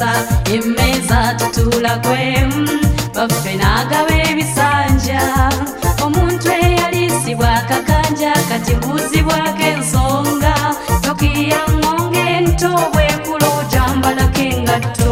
tutuusa emmeeza tutulakwemu baffe n'agaba ebisanja omuntu eyalisibwa akakanja kati buuzibwako ensonga tokiya ngonge ento bwekula otambalako engatto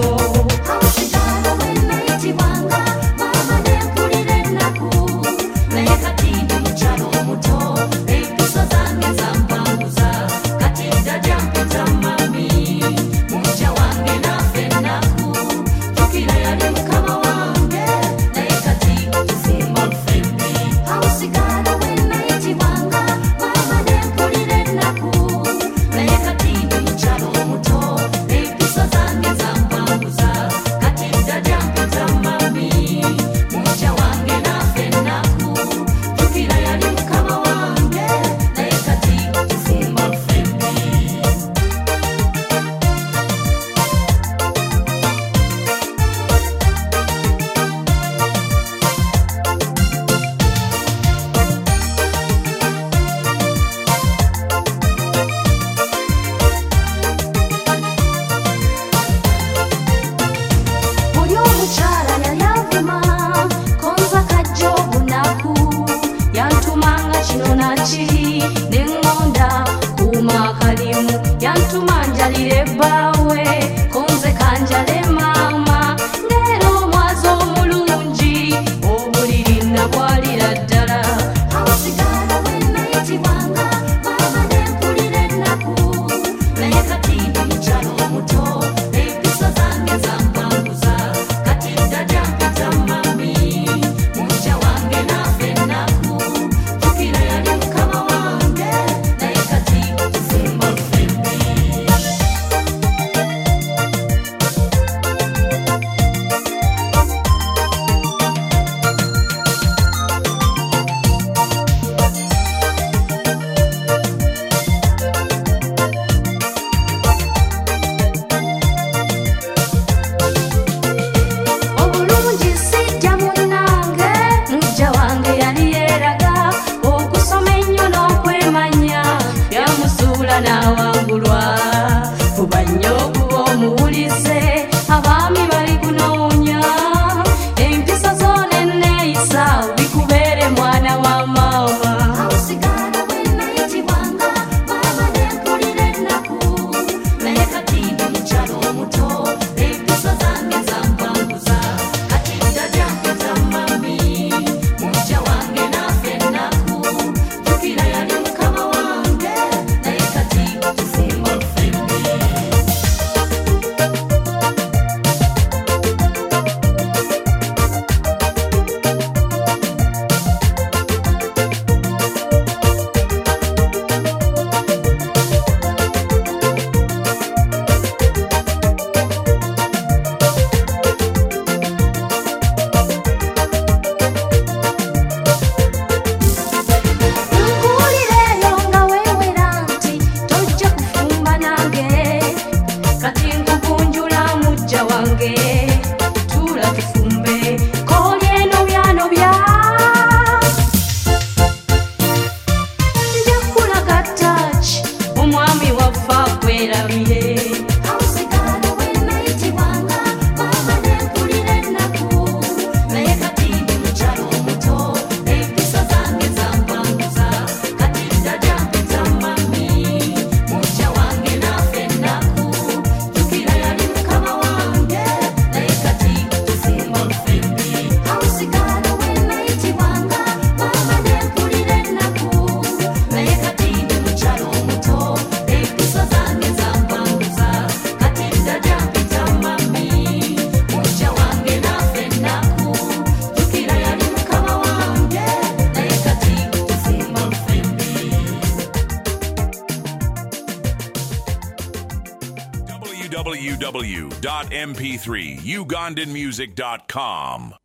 nengonda kuma kalimu yantuma njalire bbawe konze kanjale mama leero mwazo omulungi obuliri nabwalira ddala awusigala wenayitibwanga mama nempulira ennaku naye kati ndi mukyalo omuto empisa zange zampanguza kati ddajja mpita mami mujja wange naafe ennaku tukira yali mukama wange naye kati tuzimba ffembi obulungi sijja munnange mujja wange yali yeeraga okusoma ennyo n'okwemanya yamusuula n'awangulwa fuba nnyo okuba omuwulize abaami bali kunoonya empisa zo nenneeyisa bikubeere mwana wa maama awusigala wenayitibwanga maama nempulira ennaku naye kati ndi mukyalo omuto empisa zange zampanguza kati ddajja mpita mami mujja wange naafe ennaku tukira yali mukama wange naye kati tuzimba ffembi nkuwulireyo nga weewera nti tojja kufumba nange kati nkukunjula mujja wange tuula tufumbe kooli eno byanobya nja kulaga ttaki omwami waffe akwerabire awusigala wenayitibwanga maama nempulira ennaku naye kati ndi mukyalo omuto empisa zange zampanguza kati ddajja mpita mami mujja wange naafe ennaku tukira yali mukama wange naye kati tuzimba ffembi awusigala wenayitibwanga maama nempulira ennaku naye kati ndi mukyalo omuto empisa zange zampanguza kati ddajja mpita mami mujja wange naafe ennaku tukira yali mukama wange naye kati tuzimba ffembi www.mp3ugandanmusic.com